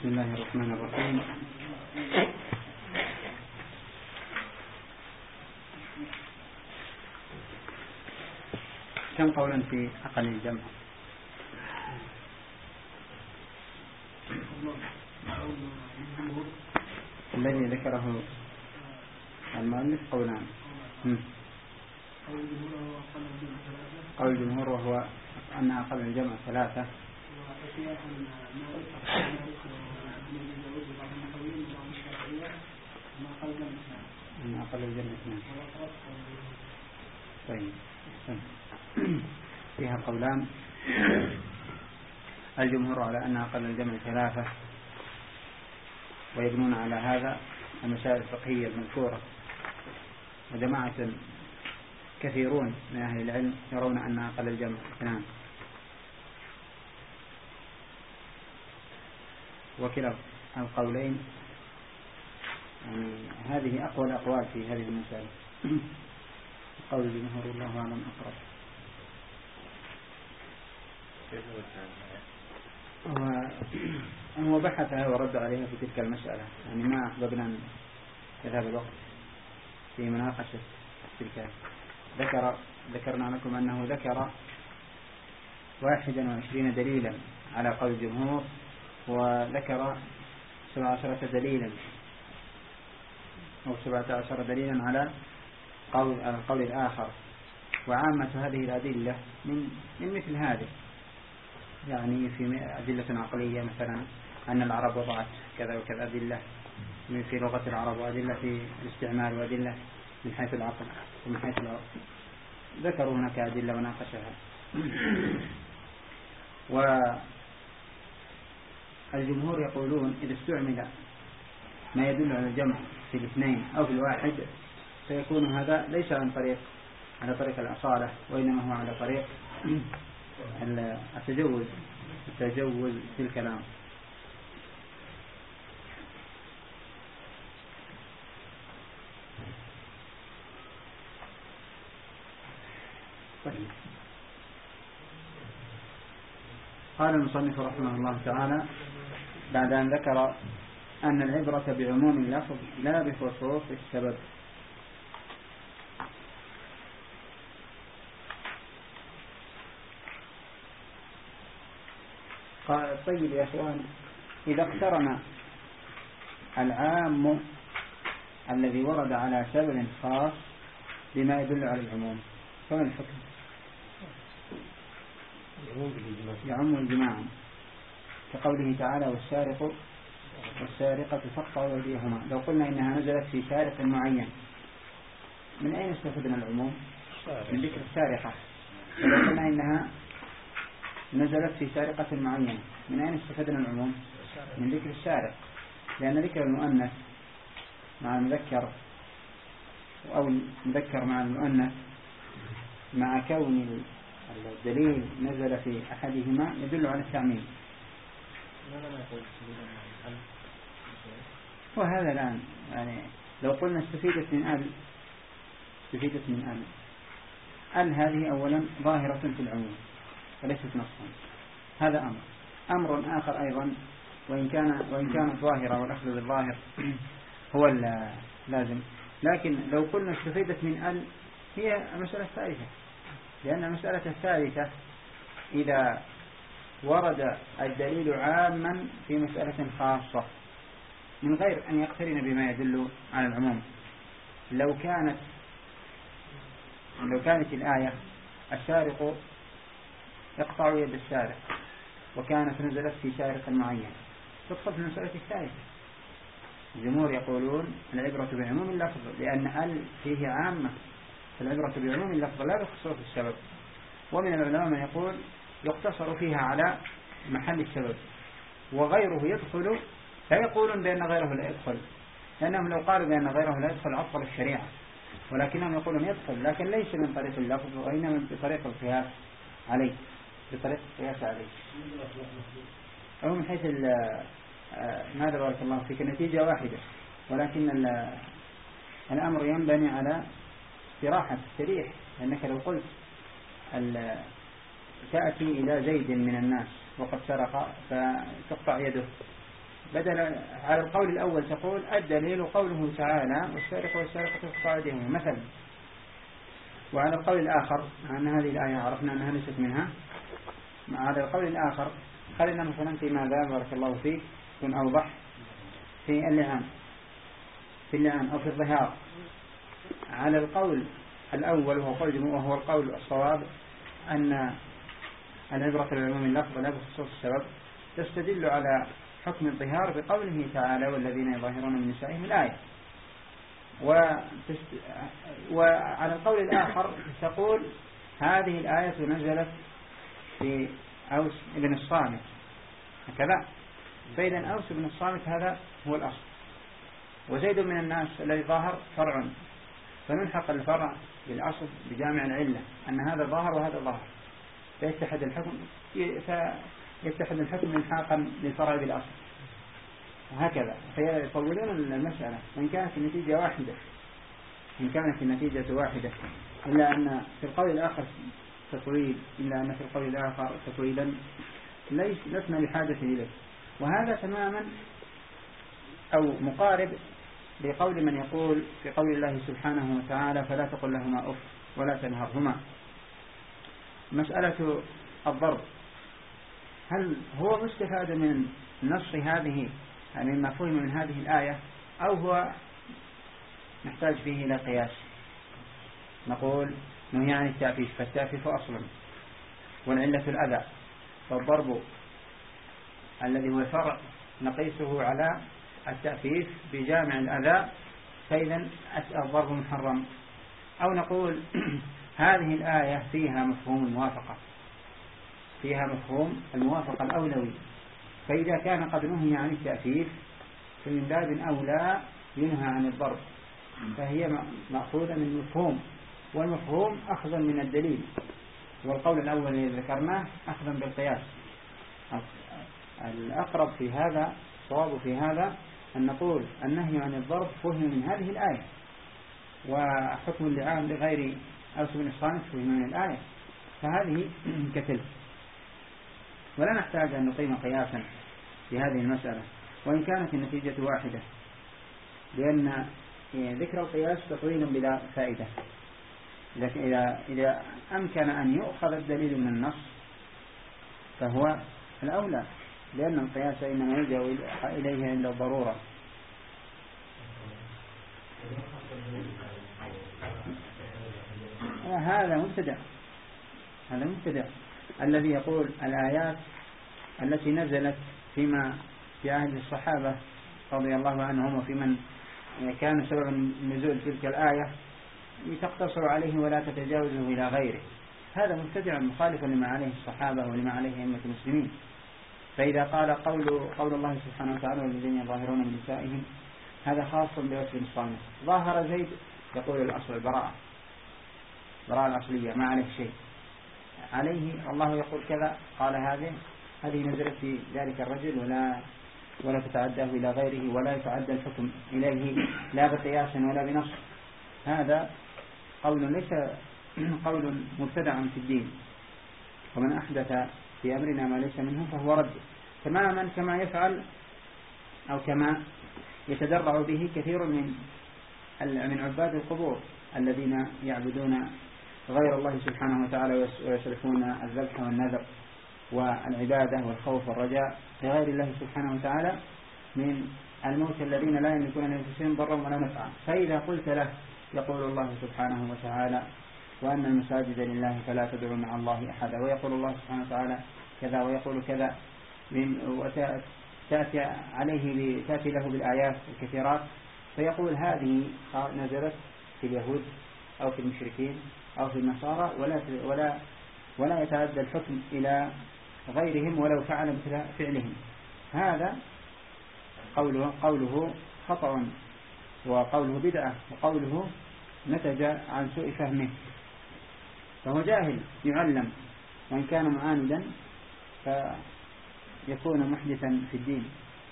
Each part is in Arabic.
بسم الله الرحمن الرحيم. كم قولا في أقل الجمع؟ الذي ذكره المؤلف قولان. قول الجمهور وهو أن أقل الجمع ثلاثة، أن أقل الجمع اثنان. طيب فيها قولان. الجمهور على أن أقل الجمع ثلاثة، ويبنون على هذا المسائل الفقهية المذكورة، وجماعة كثيرون من أهل العلم يرون أن أقل الجمع اثنان. وكلا القولين يعني هذه أقوى الأقوال في هذه المسألة. قول الجمهور الله أعلم أقرب. هو بحثها ورد عليها في تلك المسألة، يعني ما أحببنا أن يذهب الوقت في مناقشة تلك. ذكرنا لكم أنه ذكر 21 دليلا على قول الجمهور، وذكر 17 دليلا أو 17 دليلا على القول الآخر. وعامة هذه الأدلة من مثل هذه، يعني في أدلة عقلية مثلا أن العرب وضعت كذا وكذا أدلة في لغة العرب، وأدلة في الاستعمال، وأدلة من حيث العقل ومن حيث العرب. ذكروا هناك أدلة وناقشها. والجمهور يقولون إذا استعمل ما يدل على الجمع في الاثنين أو في الواحد فيكون هذا ليس على طريق الأصالة، وإنما هو على طريق التجوز في الكلام. طيب. قال المصنف رحمه الله تعالى بعد أن ذكر أن العبرة بعموم اللفظ لا بخصوص السبب. قال طيب يا أخوان، إذا اقترن العام الذي ورد على سبب خاص بما يدل على العموم فما الحكم؟ يعم الجماع، كقوله تعالى والسارقة فاقطعوا أيديهما. لو قلنا إنها نزلت في سارق معين، من أين استفدنا العموم؟ من ذكر السارقة. لو قلنا إنها نزلت في سارقة معينة، من أين استفدنا العموم؟ من ذكر السارق، لأن ذكر المؤنث مع المذكر أو المذكر مع المؤنث مع كون الدليل نزل في أحدهما يدل على التعميم. وهذا الآن يعني لو قلنا استفيدت من أل هذه أولا ظاهرة في العموم وليست نصا. هذا أمر آخر أيضا، وإن كانت ظاهرة والأخذ بالظاهر هو اللازم. لكن لو قلنا استفيدت من أل هي المسألة الثالثة، لأن المسألة الثالثة إذا ورد الدليل عاما في مسألة خاصة من غير أن يقترن بما يدل على العموم. لو كانت الآية السارق يقطع يد السارق وكانت نزلت في سارق معين تدخل في المسألة الثالثة. الجمهور يقولون العبرة بعموم اللفظ، لأن ال فيه عامة، فالعبرة بعموم اللفظ لا بخصوص السبب. ومن العلماء من يقول يقتصر فيها على محل السبب، وغيره يدخل، فيقولون بأن غيره لا يدخل، لأنهم لو قالوا بأن غيره لا يدخل عطل الشريعة، ولكنهم يقولون يدخل، لكن ليس من طريق اللفظ وإنما بطريق القياس عليه، أو من حيث ماذا بارك الله فيك النتيجة واحدة، ولكن الأمر ينبني على استراحة السريح. لأنك لو قلت تأتي إلى زيد من الناس وقد سرق فتقطع يده، بدل على القول الأول تقول الدليل قوله تعالى والسارق والسارقة فاقطعوا أيديهما مثلا. وعلى القول الآخر أن هذه الآية عرفنا أنها ليست منها. على القول الآخر خلينا مثلا في ماذا بارك الله فيك يكون أوضح في اللعان أو في الظهار. على القول الأول وهو القول الصواب أن العبرة بعموم اللفظ لا بخصوص السبب، تستدل على حكم الظهار بقوله تعالى والذين يظاهرون من نسائهم الآية. وعلى القول الآخر تقول هذه الآية نزلت في أوس بن الصامت هكذا، فإذا أوس بن الصامت هذا هو الأصل، وزيد من الناس الذي ظاهر فرع، فنلحق الفرع بالأصل بجامع العلة أن هذا ظاهر وهذا ظاهر، فيتحد الحكم ملحاقا للفرع بالأصل، وهكذا فيطولون المسألة وإن كانت النتيجة واحدة إلا أن في القول الآخر تطويلا لسنا بحاجة إليه. وهذا تماما أو مقارب لقول من يقول في قول الله سبحانه وتعالى فلا تقل لهما أف ولا تنهرهما. مسألة الضرب هل هو مستفاد من نص هذه مما فهم من هذه الآية أو هو نحتاج فيه إلى قياس؟ نقول نهي عن التعفيف، فالتعفيف أصلا والعلة الأذى، فالضرب الذي هو فرع نقيسه على التعفيف بجامع الأذى، فإذا الضرب محرم. أو نقول هذه الآية فيها مفهوم الموافقة الأولوي، فإذا كان قد نهي عن التعفيف فمن باب أولى ينهى عن الضرب، فهي مأخوذة من المفهوم، والمفهوم أخذا من الدليل، والقول الأول الذي ذكرناه أخذا بالقياس. الأقرب في هذا صواب في هذا أن نقول النهي عن الضرب فهم من هذه الآية، وحكم اللعان لغير أوس بن الصامت فهم من الآية، فهذه كتلك، ولا نحتاج أن نقيم قياسا في هذه المسألة وإن كانت النتيجة واحدة، لأن ذكر القياس تطويل بلا فائدة. إذا أمكن أن يؤخذ الدليل من النص فهو الأولى، لأن القياس إنما يلجأ إليه عند الضرورة. هذا مبتدع الذي يقول الآيات التي نزلت فيما في عهد الصحابة رضي الله عنهم وفي من كان سببا نزول تلك الآية تقتصر عليه ولا تتجاوزه إلى غيره، هذا مبتدع مخالف لما عليه الصحابة ولما عليه أئمة المسلمين. فإذا قال قول الله سبحانه وتعالى والذين يظاهرون من نسائهم، هذا خاص بأوس بن الصامت. ظاهر زيد يقول الأصل البراءة الأصلية ما عليه شيء، عليه الله يقول كذا، قال هذه نزلت في ذلك الرجل ولا تتعداه إلى غيره ولا يتعدى الحكم إليه لا بقياس ولا بنص. هذا قول ليس قول مبتدع في الدين، ومن أحدث في أمرنا ما ليس منه فهو رد، تماما كما يفعل أو كما يتدرع به كثير من عباد القبور الذين يعبدون غير الله سبحانه وتعالى ويصرفون الذبح والنذر والعبادة والخوف والرجاء لغير الله سبحانه وتعالى من الموت الذين لا يملكون لأنفسهم ضرا ولا نفعا. فإذا قلت له يقول الله سبحانه وتعالى وأن المساجد لله فلا تدعوا مع الله أحدا، ويقول الله سبحانه وتعالى كذا ويقول كذا، تأتي له بالآيات الكثيرات، فيقول هذه نزلت في اليهود أو في المشركين أو في النصارى ولا يتعدى الحكم إلى غيرهم ولو فعل مثل فعلهم. هذا قوله خطأ وقوله بدعة وقوله نتج عن سوء فهمه، فهو جاهل يعلم، وإن كان معاندا فيكون محدثا في الدين.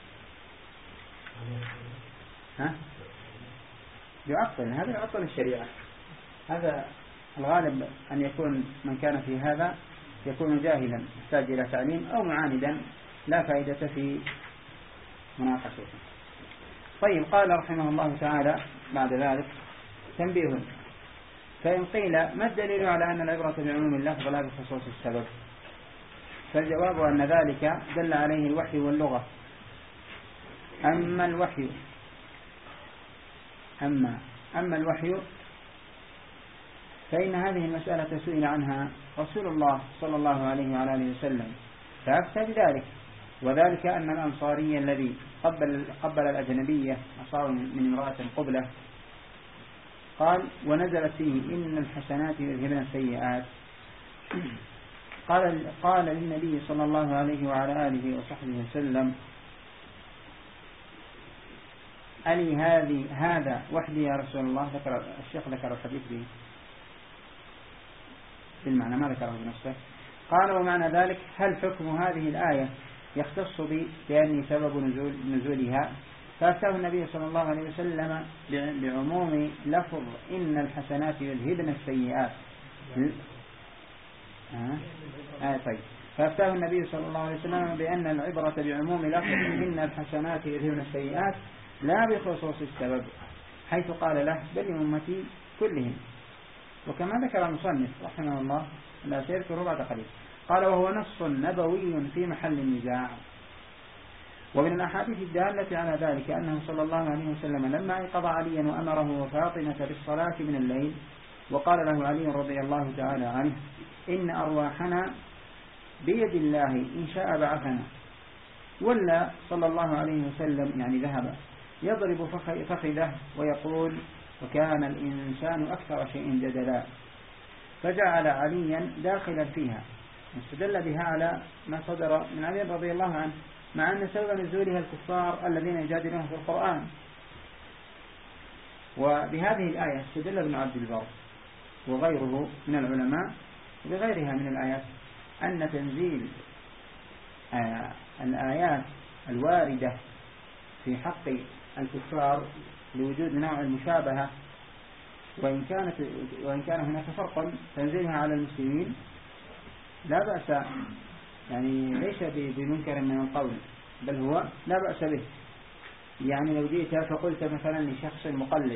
هذا يعطل الشريعة. هذا الغالب أن يكون من كان في هذا يكون جاهلا يحتاج إلى تعليم، أو معاندا لا فائدة في مناقشته. طيب، قال رحمه الله تعالى بعد ذلك: تنبيه. فإن قيل ما الدليل على أن العبرة بعموم اللفظ لا بخصوص السبب؟ فالجواب أن ذلك دل عليه الوحي واللغة. أما الوحي فإن هذه المسألة سئل عنها رسول الله صلى الله عليه وعلى آله وسلم فأفتى بذلك، وذلك أن الأنصاري الذي قبل الأجنبية أصاب من امرأة قبلة قال: ونزلت فيه إن الحسنات يذهبن السيئات. قال للنبي صلى الله عليه وعلى آله وصحبه وسلم: ألي هذا وحدي يا رسول الله؟ الشيخ ذكر الحديث به بالمعنى، ما ذكره بنفسه. قال: ومعنى ذلك هل حكم هذه الآية يختص بي بأني سبب نزولها؟ فأفتاه النبي صلى الله عليه وسلم بعموم لفظ إن الحسنات يذهبن السيئات. طيب. فأفتاه النبي صلى الله عليه وسلم بأن العبرة بعموم لفظ إن الحسنات يذهبن السيئات لا بخصوص السبب، حيث قال له: بل أمتي كلهم. وكما ذكر المصنف رحمه الله لا سيذكره بعد قليل. قال: وهو نص نبوي في محل النزاع. ومن الأحاديث الدالة على ذلك أنه صلى الله عليه وسلم لما أيقظ عليا وأمره وفاطمة بالصلاة من الليل، وقال له علي رضي الله تعالى عنه: إن أرواحنا بيد الله إن شاء بعثنا. ولا صلى الله عليه وسلم يعني ذهب يضرب فخذه ويقول: وكان الإنسان أكثر شيء جدلا. فجعل عليا داخلا فيها، واستدل بها على ما صدر من علي رضي الله عنه، مع أن سبب نزولها الكفار الذين يجادلون في القرآن. وبهذه الآية استدل ابن عبد البر وغيره من العلماء وبغيرها من الآيات أن تنزيل الآيات الواردة في حق الكفار لوجود نوع المشابهة، وإن كان هناك فرق تنزيلها على المسلمين لا بأس، يعني ليس بمنكر من القول، بل هو لا بأس به. يعني لو جئت فقلت مثلا لشخص مقلد،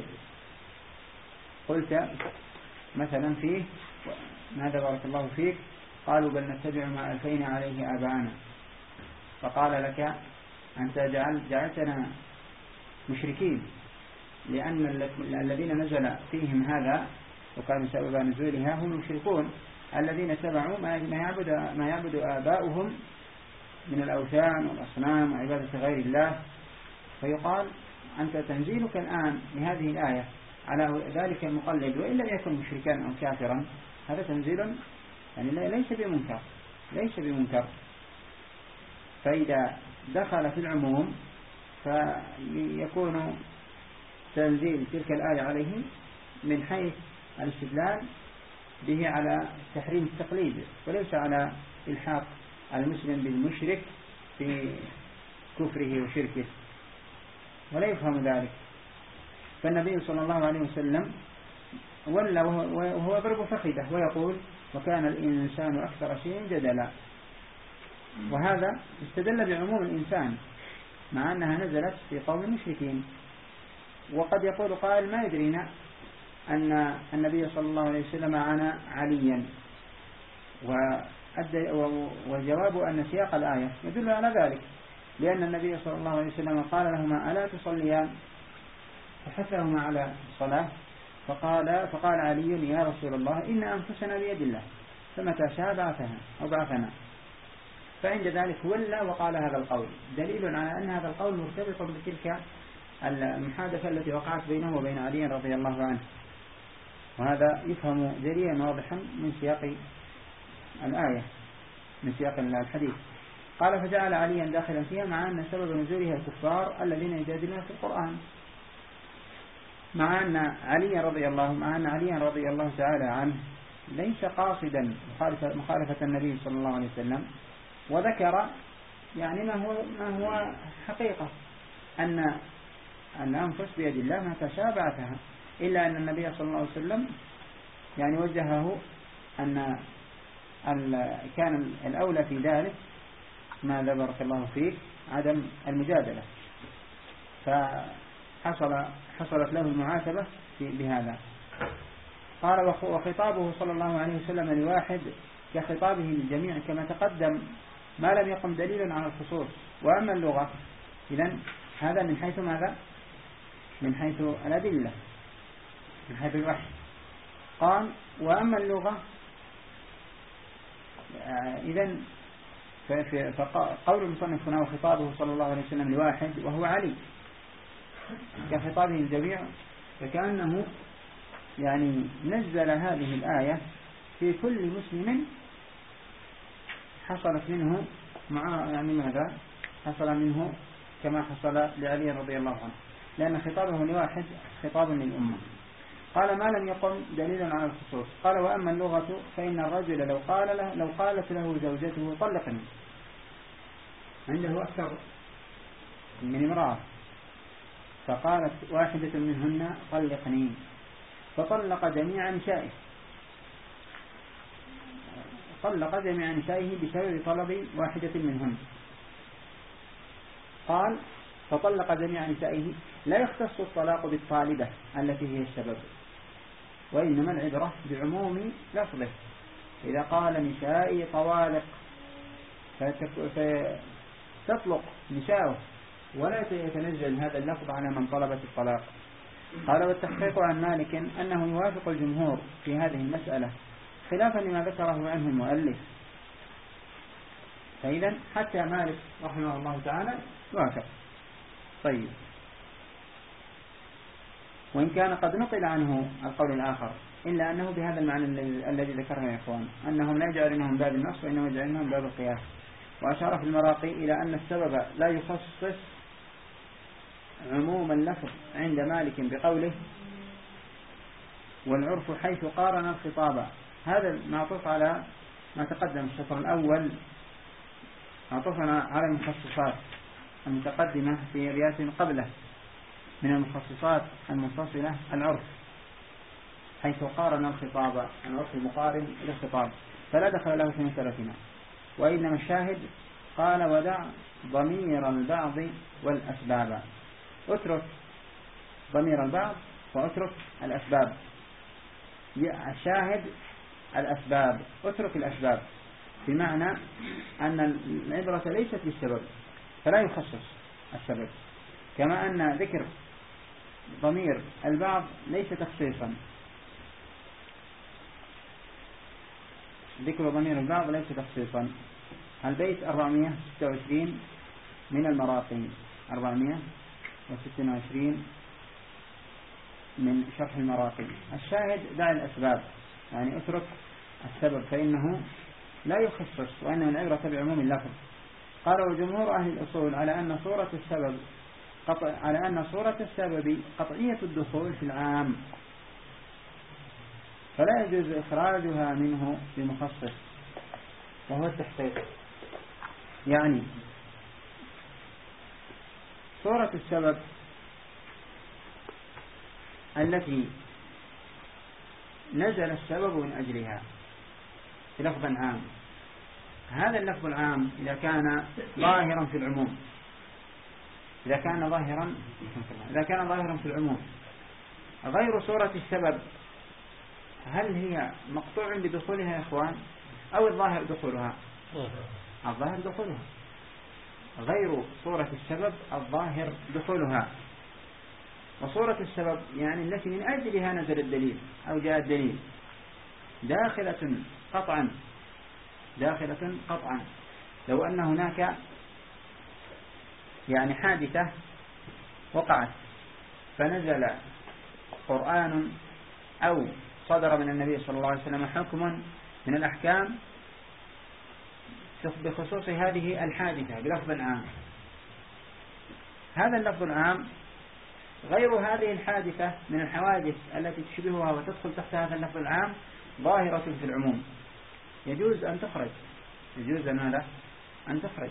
قلت مثلا فيه: ماذا بارك الله فيك؟ قالوا: بل نتبع ما ألفينا عليه آباءنا. فقال لك: أنت جعلتنا مشركين، لأن الذين نزل فيهم هذا وكان سبب نزولها هم المشركون الذين اتبعوا ما يعبد آباؤهم من الأوثان والأصنام وعبادة غير الله. فيقال: أنت تنزيلك الآن لهذه الآية على ذلك المقلد وإن لم يكن مشركا أو كافرا، هذا تنزيل يعني ليس بمنكر. فإذا دخل في العموم فيكون تنزيل تلك الآية عليه من حيث الاستدلال به على تحريم التقليد، وليس على إلحاق المسلم بالمشرك في كفره وشركه، ولا يفهم ذلك. فالنبي صلى الله عليه وسلم ولا وهو يضرب فخذه ويقول: وكان الإنسان أكثر شيء جدلا. وهذا استدل بعموم الإنسان مع أنها نزلت في قوم المشركين. وقد يقول قائل: ما يدرينا أن النبي صلى الله عليه وسلم عانى عليا، والجواب أن سياق الآية يدل على ذلك، لأن النبي صلى الله عليه وسلم قال لهما: ألا تصليان؟ فحثهما على الصلاة، فقال علي: يا رسول الله، إن أنفسنا بيد الله، فمتى شاء بعثنا. فعند ذلك ولى وقال هذا القول، دليل على أن هذا القول مرتبط بتلك المحادثة التي وقعت بينه وبين علي رضي الله عنه. وهذا يفهم جليا واضحا من سياق الآية، من سياق الحديث. قال: فجعل عليا داخلا فيها، مع أن سبب نزولها الكفار الذين يجادلون في القرآن، مع أن علي رضي الله تعالى عنه ليس قاصدا مخالفة النبي صلى الله عليه وسلم، وذكر يعني ما هو حقيقة أن الأنفس بيد الله ما تشاء بعثها، إلا أن النبي صلى الله عليه وسلم يعني وجهه أن كان الأولى في ذلك، ماذا بارك الله فيك، عدم المجادلة، فحصلت له المعاتبة بهذا. قال وخطابه صلى الله عليه وسلم لواحد كخطابه للجميع كما تقدم ما لم يقم دليلا على الخصوص. وأما اللغة إذن هذا من حيث ماذا؟ من حيث الأدلة، من حيث الوحي. قال وأما اللغة إذن فقول المصنف هنا وخطابه صلى الله عليه وسلم لواحد وهو علي كخطابه للجميع، فكأنه يعني نزل هذه الآية في كل مسلم حصلت منه يعني ماذا حصل منه كما حصل لعلي رضي الله عنه، لأن خطابه لواحد خطاب للأمة. قال ما لم يقم دليلا على الخصوص. قال وأما اللغة فإن الرجل لو قالت له زوجته طلقني، عنده أكثر من امرأة، فقالت واحدة منهن طلقني، فطلق جميع نسائه، طلق جميع نسائه بسبب طلب واحدة منهن. قال فطلق جميع نسائه لا يختص الطلاق بالطالبة التي هي السبب، وإنما العبرة بعموم لفظه. إذا قال نسائي طوالق فتطلق نساؤه ولا يتنزل هذا اللفظ على من طلبت الطلاق. قال والتحقيق عن مالك أنه يوافق الجمهور في هذه المسألة خلافا لما ذكره عنه المؤلف. فإذا حتى مالك رحمه الله تعالى وافق. طيب، وإن كان قد نقل عنه القول الآخر إلا أنه بهذا المعنى الذي ذكرنا يا إخوان، أنهم لا يجعلونهم باب النص وإنما يجعلونهم باب القياس. وأشار في المراقي إلى أن السبب لا يخصص عموم اللفظ عند مالك بقوله والعرف حيث قارن الخطاب. هذا معطوف على ما تقدم الشطر الأول، معطوفنا على المخصصات المتقدمة في رياس قبله من المخصصات المنفصلة العرف حيث قارن الخطاب، العرف المقارن للخطاب، فلا دخل له في مسألتنا. وإنما الشاهد قال ودع ضمير البعض والأسباب، اترك ضمير البعض واترك الأسباب. الشاهد الأسباب، اترك الأسباب، بمعنى أن العبرة ليست بالسبب فلا يخصص السبب، كما أن ذكر ضمير البعض ليس تخصيصا، ذكر ضمير البعض ليس تخصيصا. البيت 426 من المراقي، 426 من شرح المراقي. الشاهد دع الأسباب، يعني اترك السبب فإنه لا يخصص وإنما العبرة بعموم اللفظ. قال وجمهور أهل الأصول على أن صورة السبب قطعية الدخول في العام، فلا يجوز إخراجها منه بمخصص، وهو التحقيق. يعني صورة السبب التي نزل السبب من أجلها بلفظ عام، هذا اللفظ العام إذا كان ظاهرا في العموم، إذا كان ظاهرا في العموم غير صورة السبب، هل هي مقطوع بدخولها يا إخوان أو الظاهر دخولها؟ الظاهر دخولها، غير صورة السبب الظاهر دخولها. وصورة السبب يعني التي من أجلها نزل الدليل أو جاء الدليل داخلة قطعا. لو أن هناك يعني حادثة وقعت فنزل قرآن أو صدر من النبي صلى الله عليه وسلم حكم من الأحكام بخصوص هذه الحادثة بلفظ عام، هذا اللفظ العام غير هذه الحادثة من الحوادث التي تشبهها وتدخل تحت هذا اللفظ العام ظاهرة في العموم، يجوز أن تخرج، يجوز أن تخرج.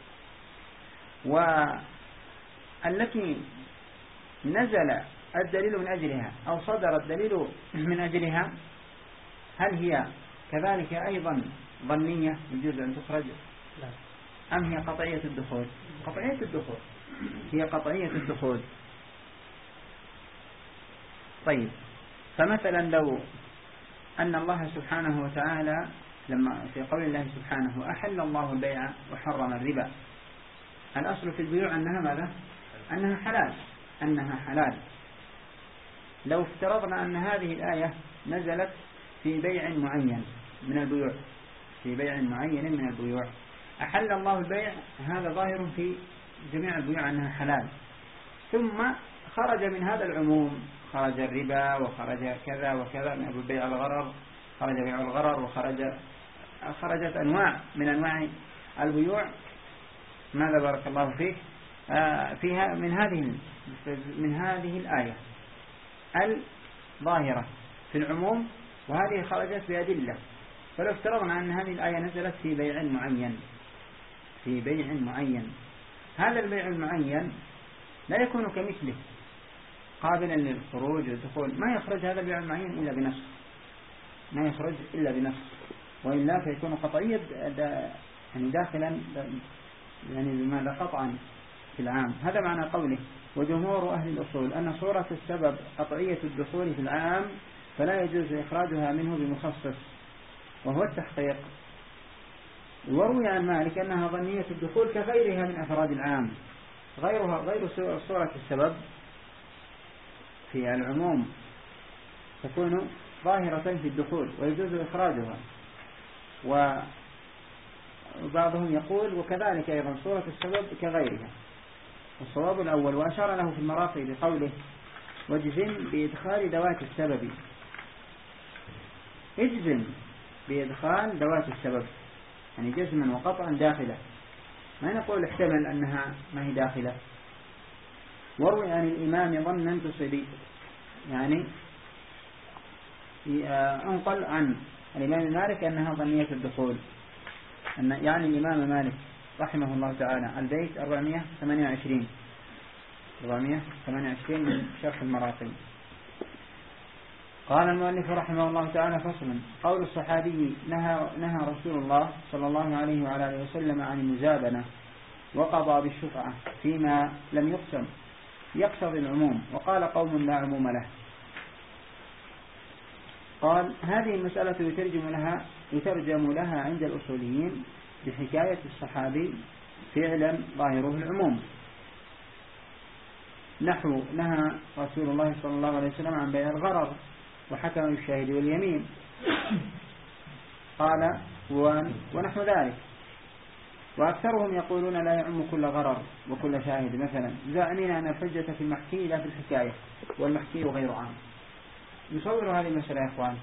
والتي نزل الدليل من أجلها أو صدر الدليل من أجلها هل هي كذلك أيضا ظنية يجوز أن تخرج أم هي قطعية الدخول؟ قطعية الدخول، هي قطعية الدخول. طيب، فمثلا لو أن الله سبحانه وتعالى لما في قول الله سبحانه أحل الله البيع وحرم الربا، الأصل في البيوع أنها ماذا؟ أنها حلال. لو افترضنا أن هذه الآية نزلت في بيع معين من البيوع، أحل الله البيع، هذا ظاهر في جميع البيوع أنها حلال، ثم خرج من هذا العموم، خرج الربا وخرج كذا وكذا من بيع الغرر، خرج بيع الغرر وخرجت أنواع من أنواع البيوع. ماذا بارك الله فيك فيها من هذه الآية الظاهرة في العموم، وهذه خرجت بأدلة. فلو افترضنا أن هذه الآية نزلت في بيع معين، هذا البيع المعين لا يكون كمثله قابلا للخروج والدخول، ما يخرج هذا البيع المعين إلا بنص، وإلا فيكون قطعيا داخلا بماذا قطعا في العام. هذا معنى قوله وجمهور أهل الأصول أن صورة السبب قطعية الدخول في العام، فلا يجوز إخراجها منه بمخصص، وهو التحقيق. وروي عن مالك أنها ظنية الدخول كغيرها من أفراد العام، غير صورة السبب في العموم تكون ظاهرة في الدخول ويجوز إخراجها. وبعضهم يقول وكذلك أيضا صورة السبب كغيرها. والصواب الأول، وأشار له في المراقي بقوله واجزم بإدخال ذوات السبب، اجزم بإدخال ذوات السبب، يعني جزما وقطعا داخلة، ما نقول احتمل أنها ما هي داخلة. وروي عن الإمام ظنا تصيبي، يعني انقل عن الإمام مالك أنها ظنية الدخول، يعني الإمام مالك رحمه الله تعالى. البيت 428 من شرح المراقي. قال المؤلف رحمه الله تعالى فصل. قول الصحابي نهى رسول الله صلى الله عليه وعلى آله وسلم عن المزابنة وقضى بالشفعة فيما لم يقسم يقتضي العموم، وقال قوم لا عموم له. قال هذه المسألة يترجم لها عند الأصوليين بحكاية الصحابي فعلا ظاهره العموم، نحو نهى رسول الله صلى الله عليه وسلم عن بيع الغرر وحكم الشاهد واليمين، قال ونحو ذلك. وأكثرهم يقولون لا يعم كل غرر وكل شاهد، مثلا زعمنا أن الحجة في المحكي لا في الحكاية، والمحكي غير عام. يصور هذه المسألة يا إخوان،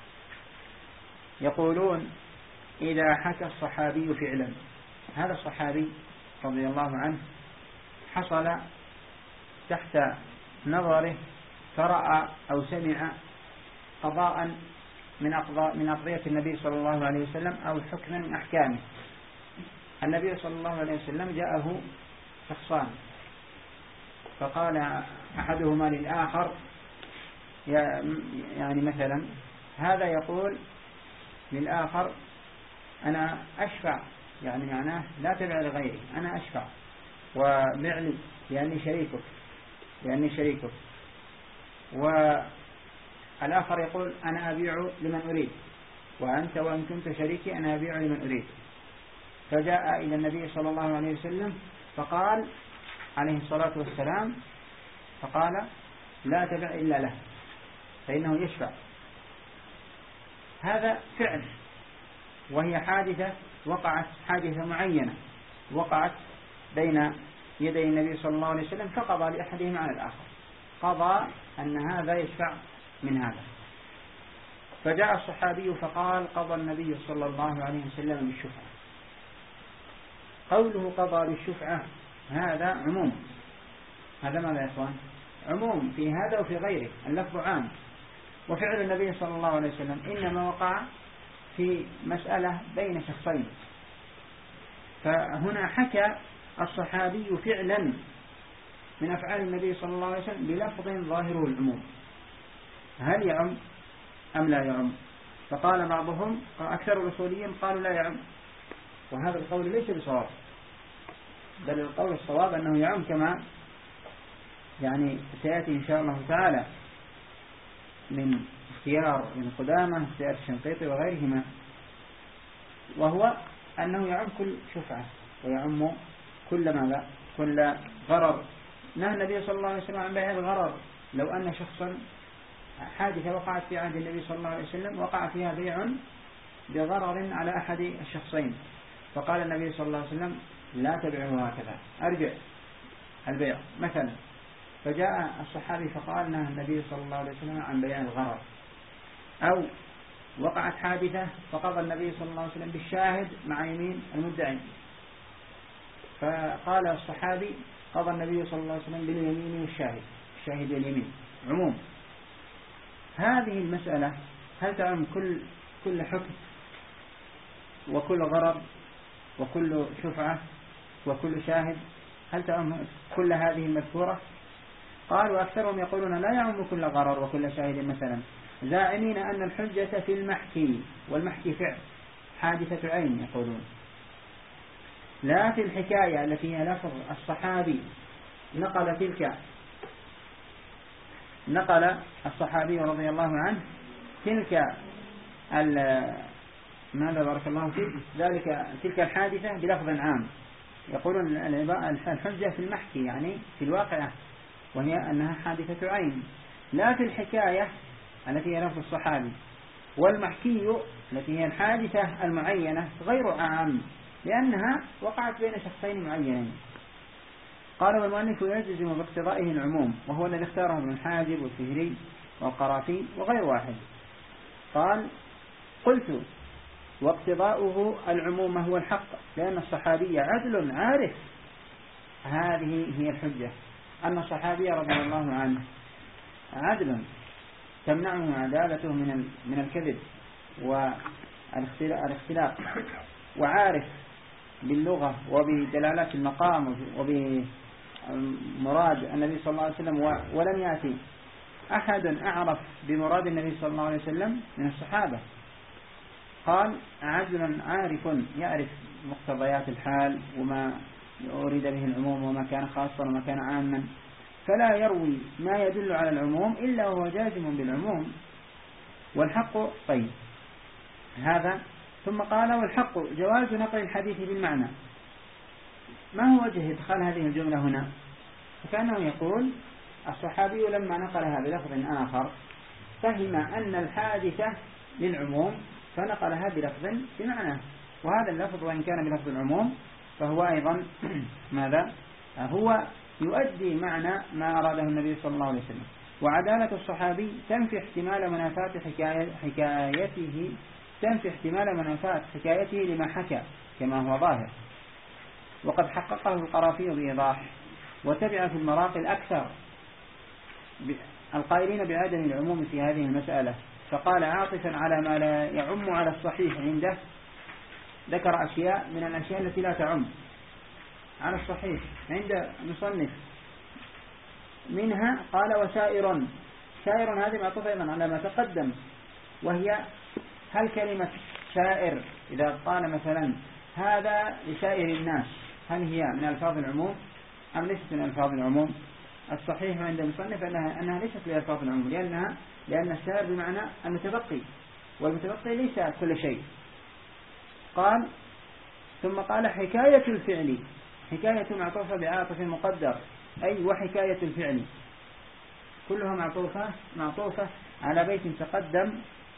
يقولون إذا حكى الصحابي فعلا، هذا الصحابي رضي الله عنه حصل تحت نظره فرأى أو سمع قضاء من أقضية النبي صلى الله عليه وسلم أو حكما من أحكامه. النبي صلى الله عليه وسلم جاءه شخصان، فقال أحدهما للآخر يعني مثلا هذا يقول للآخر أنا أشفع، يعني معناه لا تبع لغيري، أنا أشفع وبع لي لأني شريكك. والآخر يقول أنا أبيع لمن أريد، وأنت وإن كنت شريكي أنا أبيع لمن أريد. فجاء إلى النبي صلى الله عليه وسلم فقال عليه الصلاة والسلام، فقال لا تبع إلا له فإنه يشفع. هذا فعل، وهي حادثة معينة وقعت بين يدي النبي صلى الله عليه وسلم، فقضى لأحدهم على الآخر، قضى أن هذا يشفع من هذا. فجاء الصحابي فقال قضى النبي صلى الله عليه وسلم بالشفعة. قوله قضى بالشفعة هذا عموم، هذا ماذا يا إخوان؟ عموم في هذا وفي غيره، اللفظ عام. وفعل النبي صلى الله عليه وسلم إنما وقع في مسألة بين شخصين، فهنا حكى الصحابي فعلا من أفعال النبي صلى الله عليه وسلم بلفظ ظاهره العموم، هل يعم أم لا يعم؟ فقال بعضهم أكثر الأصوليين قالوا لا يعم، وهذا القول ليس بصواب، بل القول الصواب أنه يعم كما يعني سيأتي إن شاء الله تعالى من اختيار ابن قدامة، اختيار الشنقيطي وغيرهما، وهو أنه يعم كل شفعة ويعم كل ماذا؟ كل غرر. نهى النبي صلى الله عليه وسلم عن بيع الغرر. لو أن شخصا حادثة وقعت في عهد النبي صلى الله عليه وسلم وقع فيها بيع بغرر على أحد الشخصين، فقال النبي صلى الله عليه وسلم لا تبعه هكذا، أرجع البيع مثلا، فجاء الصحابي فقال نهى النبي صلى الله عليه وسلم عن بيع الغرر. أو وقعت حادثة فقضى النبي صلى الله عليه وسلم بالشاهد مع يمين المدعي، فقال الصحابي قضى النبي صلى الله عليه وسلم باليمين والشاهد، الشاهد واليمين عموم. هذه المسألة هل تعم كل حكم وكل غرر وكل شفعة وكل شاهد؟ هل تعم كل هذه المذكورة؟ قالوا أكثرهم يقولون لا يعم كل غرر وكل شاهد مثلا، زاعمين أن الحجة في المحكي، والمحكي فعل حادثة عين يقولون، لا في الحكاية التي هي لفظ الصحابي نقل الصحابي رضي الله عنه ماذا بارك الله فيك تلك الحادثة بلفظ عام. يقولون الحجة في المحكي يعني في الواقعة، وهي أنها حادثة عين، لا في الحكاية التي هي لفظ الصحابي. والمحكي التي هي الحادثة المعينة غير عام، لأنها وقعت بين شخصين معينين. قال والمؤلف يجزم باقتضائه العموم، وهو الذي اختاره ابن الحاجب والفهري والقرافي وغير واحد. قال قلت واقتضاؤه العموم هو الحق، لأن الصحابي عدل عارف. هذه هي الحجة، أن الصحابي رضي الله عنه عدل تمنعه عدالته من الكذب والاختلاف، وعارف باللغة وبدلالات المقام وبمراد النبي صلى الله عليه وسلم، ولم يأتي أحد أعرف بمراد النبي صلى الله عليه وسلم من الصحابة. قال عدل عارف يعرف مقتضيات الحال وما أريد به العموم وما كان خاصا وما كان عاما، فلا يروي ما يدل على العموم إلا وهو جازم بالعموم. والحق طيب هذا. ثم قال والحق جواز نقل الحديث بالمعنى. ما هو وجه إدخال هذه الجملة هنا؟ فكأنه يقول الصحابي لما نقلها بلفظ آخر فهم أن الحادثة للعموم فنقلها بلفظ بمعنى، وهذا اللفظ وإن كان بلفظ العموم فهو أيضا ماذا؟ هو يؤدي معنى ما أراده النبي صلى الله عليه وسلم. وعدالة الصحابي تنفي احتمال منافات حكايته لما حكى كما هو ظاهر، وقد حققه القرافي بإيضاح، وتبع في المراقي الأكثر القائلين بعدم العموم في هذه المسألة. فقال عاطفا على ما لا يعم على الصحيح عنده، ذكر أشياء من الأشياء التي لا تعم على الصحيح عند مصنف، منها قال وسائر. سائر هذه معطوفة أيضا على ما تقدم، وهي هل كلمة سائر إذا قال مثلا هذا لسائر الناس هل هي من ألفاظ العموم أم ليست من ألفاظ العموم؟ الصحيح عند المصنف أنها ليست لألفاظ العموم، لأن السائر بمعنى المتبقي، والمتبقي ليس كل شيء. قال ثم قال حكاية الفعل، حكاية معطوفة بعاطف مقدر، أي وحكاية الفعل كلها معطوفة على بيت تقدم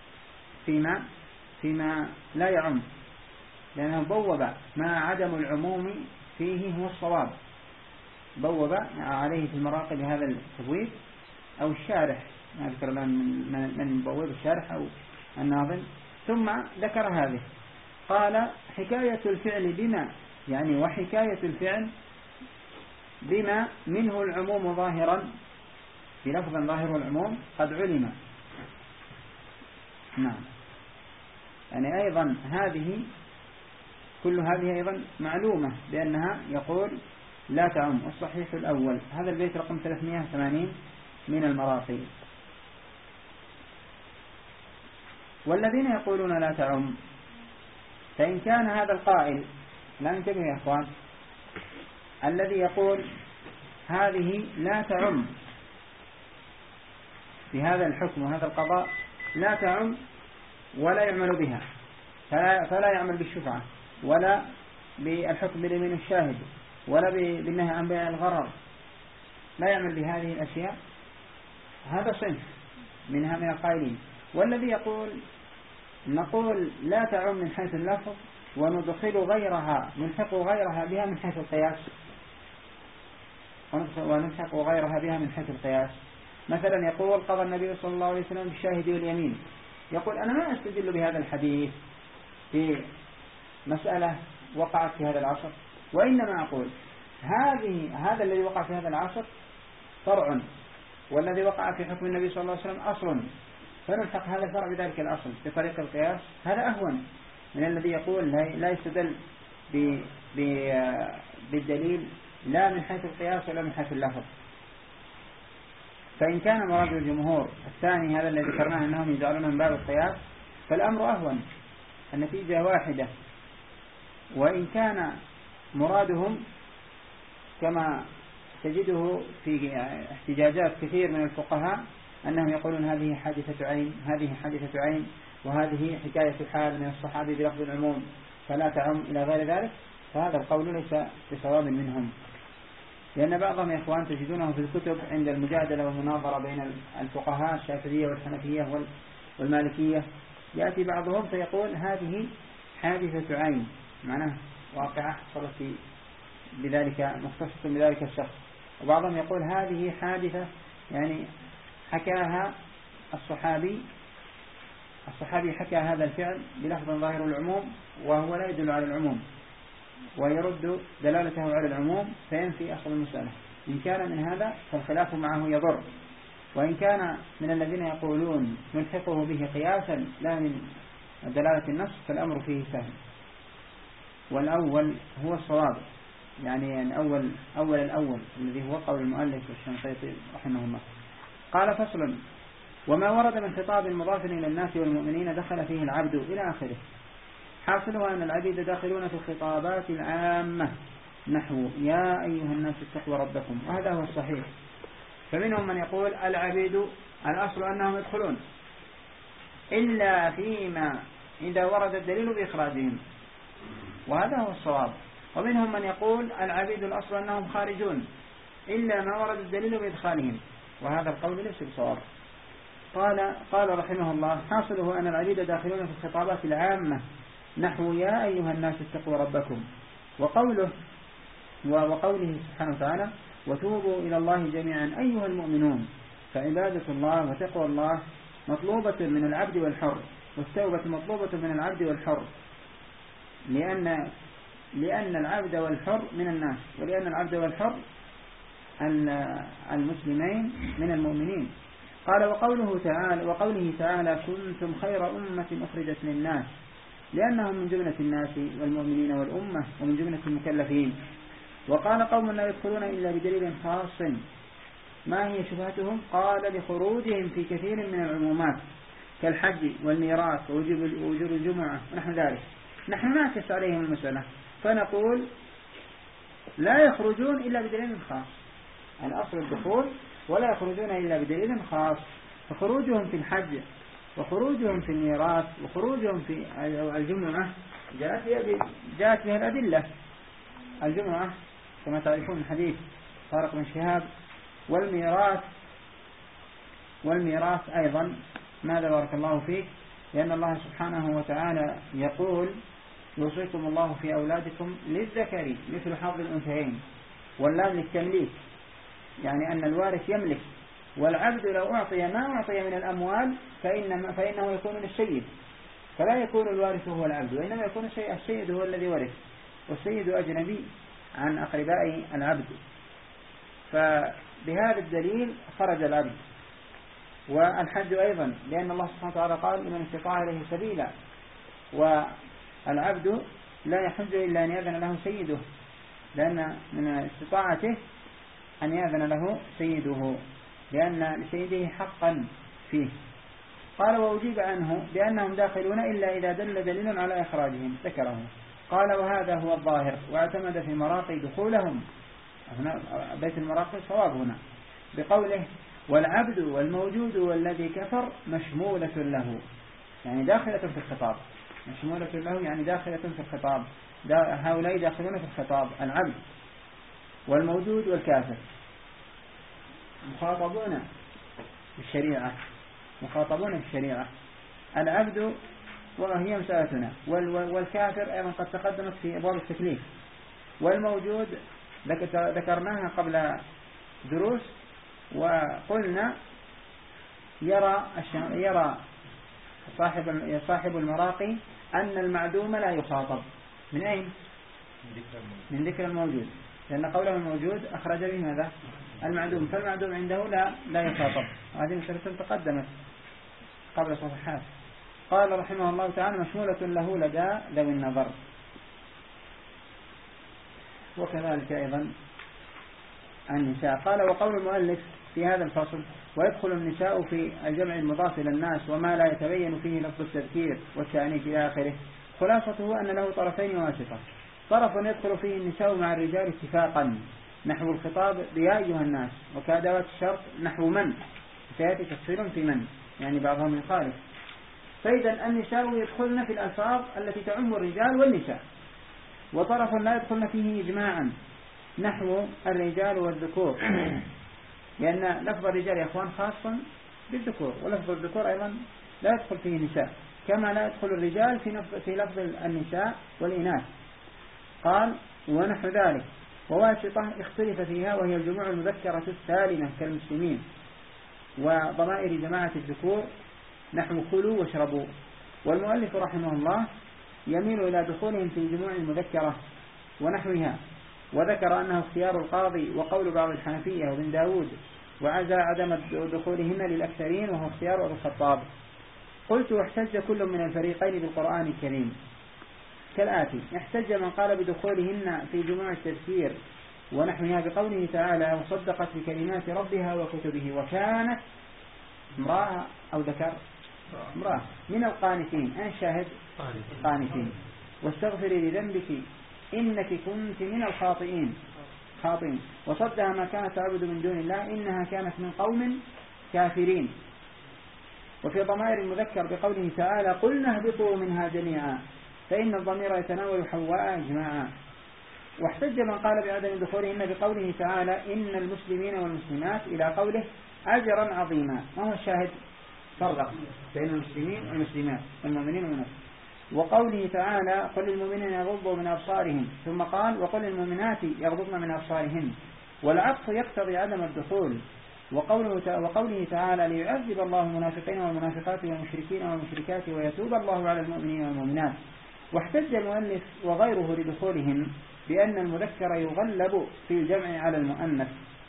فيما لا يعم، لأنه بوب ما عدم العموم فيه هو الصواب، بوب عليه في المراقي بهذا التبويب، أو الشارح ما أذكر الآن من بوب الشارح أو الناظم، ثم ذكر هذه. قال حكاية الفعل بما يعني وحكاية الفعل بما منه العموم ظاهرا، بلفظ ظاهر العموم قد علم. نعم، يعني أيضا كل هذه أيضا معلومة بأنها يقول لا تعم. والصحيح الأول هذا البيت رقم 380 من المراقي. والذين يقولون لا تعم، فإن كان هذا القائل، لا انتبه يا أخوان، الذي يقول هذه لا تعم بهذا الحكم وهذا القضاء، لا تعم ولا يعمل بها، فلا يعمل بالشفعة ولا بالحكم باليمين الشاهد ولا بالنهي عن بيع الغرر، لا يعمل بهذه الأشياء، هذا صنف منها من القائلين. والذي يقول نقول لا تعم من حيث اللفظ وندخل غيرها، نلحق غيرها بها من حيث القياس، ونلحق غيرها بها من حيث القياس. مثلا يقول قضى النبي صلى الله عليه وسلم بالشاهد واليمين، يقول أنا ما أستدل بهذا الحديث في مسألة وقعت في هذا العصر، وإنما أقول هذا الذي وقع في هذا العصر فرع، والذي وقع في حكم النبي صلى الله عليه وسلم أصل، فنلحق هذا الفرع بذلك الأصل بطريق القياس. هذا أهون من الذي يقول لا يستدل بالدليل لا من حيث القياس ولا من حيث اللفظ. فإن كان مراد الجمهور الثاني هذا الذي ذكرناه أنهم يجعلون من باب القياس، فالأمر أهون، النتيجة واحدة. وإن كان مرادهم كما تجده في احتجاجات كثير من الفقهاء أنهم يقولون هذه حادثة عين، هذه حادثة عين، وهذه حكاية حال من الصحابي بلفظ العموم فلا تعم إلى غير ذلك، فهذا القول ليس بصواب منهم. لأن بعضهم يا إخوان تجدونه في الكتب عند المجادلة والمناظرة بين الفقهاء الشافعية والحنفية والمالكية، يأتي بعضهم فيقول هذه حادثة عين، معناه واقعة حصلت بذلك مختصة بذلك الشخص. وبعضهم يقول هذه حادثة يعني حكاها الصحابي حكى هذا الفعل بلفظ ظاهر العموم وهو لا يدل على العموم، ويرد دلالته على العموم فينفي أصل المسألة. إن كان من هذا فالخلاف معه يضر، وإن كان من الذين يقولون نلحقه به قياسا لا من دلالة النص فالأمر فيه سهل. والأول هو الصواب، يعني الأول الذي هو قول المؤلف الشنقيطي رحمه الله. قال فصل: وما ورد من خطاب مضاف إلى الناس والمؤمنين دخل فيه العبد إلى آخره. حاصله أن العبيد داخلون في الخطابات العامة نحو يا أيها الناس اتقوا ربكم، وهذا هو الصحيح. فمنهم من يقول العبيد الأصل أنهم يدخلون إلا فيما إذا ورد الدليل بإخراجهم، وهذا هو الصواب. ومنهم من يقول العبيد الأصل أنهم خارجون إلا ما ورد الدليل بإدخالهم، وهذا القول ليس بصواب. قال رحمه الله: حاصله أن العبيد داخلون في الخطابات العامة نحو يا أيها الناس اتقوا ربكم، وقوله سبحانه وتعالى: وتوبوا إلى الله جميعا أيها المؤمنون. فعبادة الله وتقوى الله مطلوبة من العبد والحر، والتوبة مطلوبة من العبد والحر، لأن العبد والحر من الناس، ولأن العبد والحر المسلمين من المؤمنين. قال: وقوله تعالى: كنتم خير أمة أخرجت للناس، لأنهم من جملة الناس والمؤمنين والأمة ومن جملة المكلفين. وقال: قوم لا يدخلون إلا بدليل خاص. ما هي شبهتهم؟ قال: لخروجهم في كثير من العمومات كالحج والميراث ووجوب الجمعة ونحو ذلك. نحن نعكس عليهم المسألة فنقول لا يخرجون إلا بدليل خاص، الأصل الدخول ولا يخرجون إلا بدليل خاص. فخروجهم في الحج وخروجهم في الميراث وخروجهم في الجمعة جاءت بها الأدلة. الجمعة كما تعرفون من حديث طارق بن شهاب، والميراث أيضا. ماذا بارك الله فيك؟ لأن الله سبحانه وتعالى يقول: يوصيكم الله في أولادكم للذكر مثل حظ الأنثيين، واللام للتمليك، يعني أن الوارث يملك. والعبد لو أعطي ما أعطي من الأموال فإنه يكون للسيد، فلا يكون الوارث هو العبد، وإنما يكون السيد هو الذي ورث، والسيد أجنبي عن أقرباء العبد. فبهذا الدليل خرج العبد. والحج أيضا، لأن الله سبحانه وتعالى قال: لمن استطاع إليه سبيلا. والعبد لا يحج إلا أن يأذن له سيده، لأن من استطاعته أن يأذن له سيده، لأن لسيده حقا فيه. قال: وأجيب عنه بأنهم داخلون إلا إذا دل دليل على إخراجهم ذكره. قال: وهذا هو الظاهر، واعتمد في مراقي دخولهم هنا بيت المراقي صواب هنا بقوله والعبد والموجود والذي كفر مشمولة له، يعني داخلة في الخطاب. مشمولة له يعني داخلة في الخطاب، هؤلاء داخلون في الخطاب. العبد والموجود والكافر مخاطبون بالشريعة، مخاطبون بالشريعة. العبد وهي مسألتنا، والكافر أيضا قد تقدمت في أبواب التكليف. والموجود ذكرناها قبل دروس، وقلنا يرى صاحب المراقي أن المعدوم لا يخاطب. من أين؟ من ذكر الموجود، لأن قوله الموجود أخرج به ماذا؟ المعدوم، فالمعدوم عنده لا يخاطب. هذه مسألة تقدمت قبل صفحات. قال رحمه الله تعالى مشمولة له لدى ذوي النظر. وكذلك أيضا النساء. قال وقول المؤلف في هذا الفصل ويدخل النساء في الجمع المضاف إلى الناس وما لا يتبين فيه لفظ التذكير والتأنيث إلى آخره. خلاصته أن له طرفين واسطة، طرف يدخل فيه النساء مع الرجال اتفاقا نحو الخطاب بيا أيها الناس، وكأدوات الشرط نحو من، سيأتي تفصيل في من، يعني بعضهم يخالف. فإذا النساء يدخلن في الألفاظ التي تعم الرجال والنساء، وطرف لا يدخلن فيه إجماعا نحو الرجال والذكور، لأن لفظ الرجال يا أخوان خاص بالذكور، ولفظ الذكور أيضا لا يدخل فيه نساء، كما لا يدخل الرجال في لفظ النساء والإناث. قال ونحو ذلك. وواسطة اختلف فيها وهي الجموع المذكرة السالمة كالمسلمين، وضمائر جماعة الذكور نحو كلوا واشربوا. والمؤلف رحمه الله يميل إلى دخولهم في الجموع المذكرة ونحوها، وذكر أنه اختيار القاضي وقول بعض الحنفية وابن داود، وعزى عدم دخولهن للأكثرين وهو اختيار أبي الخطاب. قلت واحتج كل من الفريقين بالقرآن الكريم كالآتي: احتج من قال بدخولهن في جموع التذكير ونحوها بقوله تعالى وصدقت بكلمات ربها وكتبه وكانت امرأة أو ذكر امرأة من القانتين. أنا شاهد قانتين. واستغفري لذنبك إنك كنت من الخاطئين وصدها ما كانت تعبد من دون الله إنها كانت من قوم كافرين. وفي ضمائر المذكر بقوله تعالى قلنا اهبطوا منها جميعا فإن الضمير يتناول حواء إجماعا. واحتج من قال بعدم دخولهن بقوله تعالى إن المسلمين والمسلمات إلى قوله أجرا عظيما. ما هو الشاهد؟ فرق بين المسلمين والمسلمات والمؤمنين والمؤمنات. وقوله تعالى قل للمؤمنين يغضوا من أبصارهم، ثم قال وقل للمؤمنات يغضضن من أبصارهن، والعطف يقتضي عدم الدخول. وقوله تعالى ليعذب الله المنافقين والمنافقات والمشركين والمشركات ويتوب الله على المؤمنين والمؤمنات. واحتج المؤلف وغيره لدخولهم بأن المذكر يغلب في الجمع على المؤنث.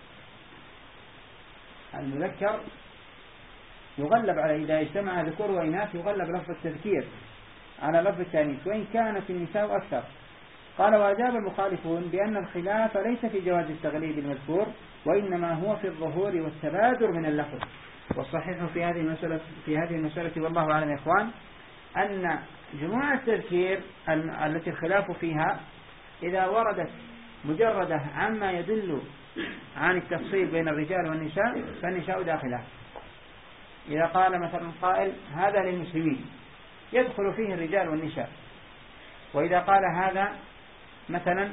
المذكر يغلب على إذا اجتمع ذكور وإناث يغلب لفظ التذكير على لفظ التانيث وإن كانت النساء أكثر. قال وأجاب المخالفون بأن الخلاف ليس في جواز التغليب المذكور وإنما هو في الظهور والتبادر من اللفظ. والصحيح في هذه المسألة والله أعلم يا إخوان أن جموع التذكير التي الخلاف فيها إذا وردت مجردة عما يدل عن التفصيل بين الرجال والنساء فالنساء داخلة. إذا قال مثلا قائل هذا للمسلمين يدخل فيه الرجال والنساء، وإذا قال هذا مثلا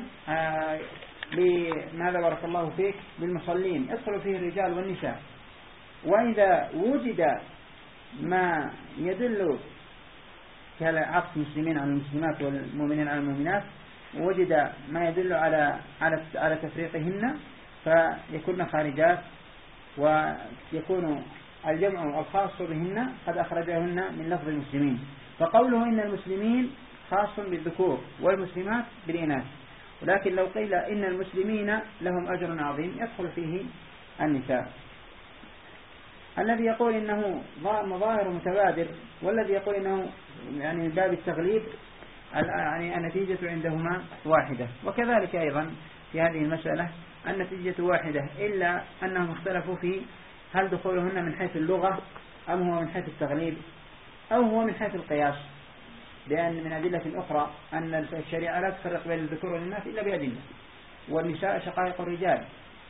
لماذا بارك الله فيك بالمصلين يدخل فيه الرجال والنساء. وإذا وجد ما يدل كالعطف المسلمين على المسلمات والمؤمنين على المؤمنات ووجد ما يدل على تفريقهن فيكون خارجات، ويكون الجمع الخاص بهن قد أخرجهن من لفظ المسلمين. فقوله إن المسلمين خاص بالذكور والمسلمات بالإناث، ولكن لو قيل إن المسلمين لهم أجر عظيم يدخل فيه النساء. الذي يقول إنه مظاهر متبادر والذي يقول إنه يعني من باب التغليب يعني النتيجة عندهما واحدة. وكذلك أيضا في هذه المسألة النتيجة واحدة إلا أنهم اختلفوا في هل دخولهن من حيث اللغة أم هو من حيث التغليب أو هو من حيث القياس، لأن من أدلة أخرى أن الشريعة لا تفرق بين الذكور والإناث إلا بأدلة، والنساء شقائق الرجال،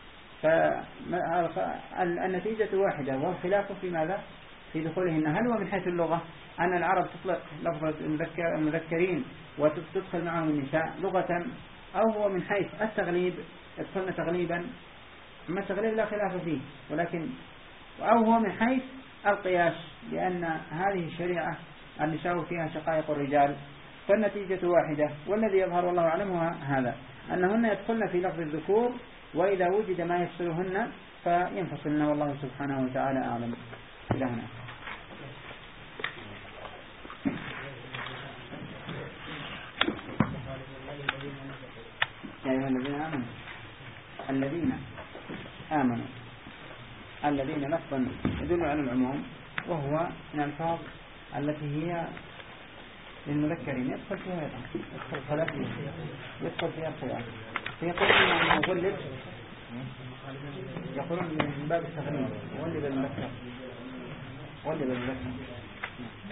فالنتيجة واحدة، والخلاف في ماذا؟ في دخولهن. هل هو من حيث اللغة أن العرب تطلق لفظة المذكرين وتدخل معهم النساء لغة، أو هو من حيث التغليب يدخلن تغليبا؟ أما التغليب لا خلاف فيه، ولكن أو هو من حيث القياس، لأن هذه الشريعة النساء فيها شقائق الرجال، فالنتيجة واحدة. والذي يظهر والله أعلم هو هذا، أنهن يدخلن في لفظ الذكور، وإذا وجد ما يفصلهن فينفصلن، والله سبحانه وتعالى أعلم. إلى هنا. يا أيها الذين آمنوا، الذين لفظا يدل على العموم، وهو من الألفاظ التي هي للمذكرين يدخل فيها الخلاف، فيقولون أنه غلب، يقولون من باب التغليب، غلب المذكر.